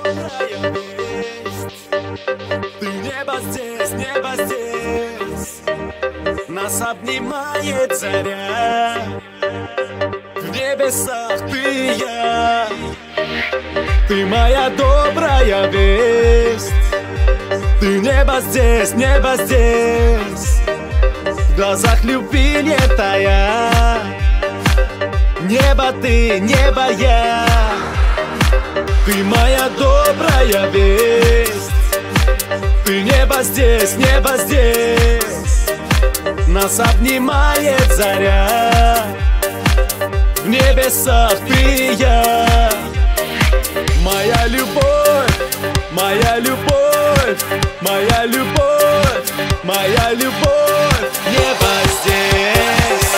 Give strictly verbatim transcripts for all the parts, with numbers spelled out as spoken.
добрая весть. Ты небо здесь, небо здесь. Нас обнимает заря. В небесах ты и я. Ты моя добрая весть. Ты небо здесь, небо здесь. В глазах любви не тая. Небо ты, небо я. Ты моя добрая весть. Ты небо здесь, небо здесь. Нас обнимает заря. В небесах ты и я. Моя любовь, моя любовь, моя любовь, моя любовь. Небо здесь.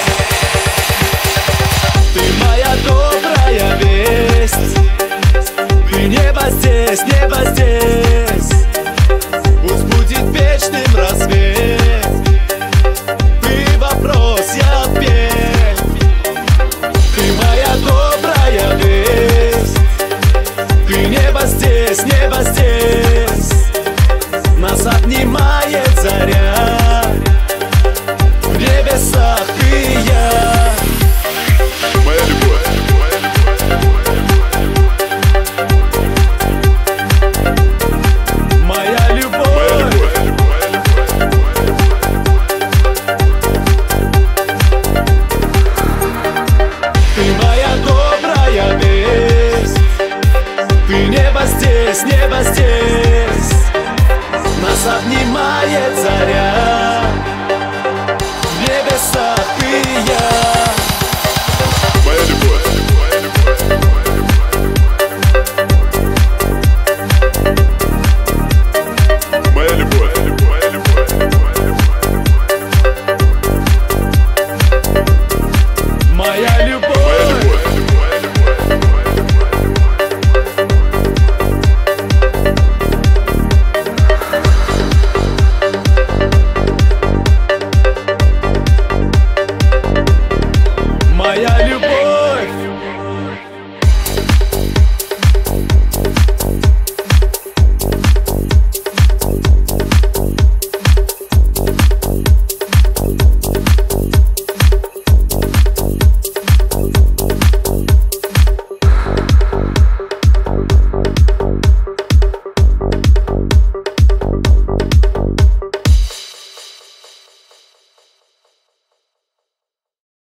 Ты моя добрая весть. Ты небо здесь, небо здесь. Пусть будет вечным рассвет. Ты вопрос, я ответ. Ты моя добрая весть. Ты небо здесь, небо здесь. Нас обнимает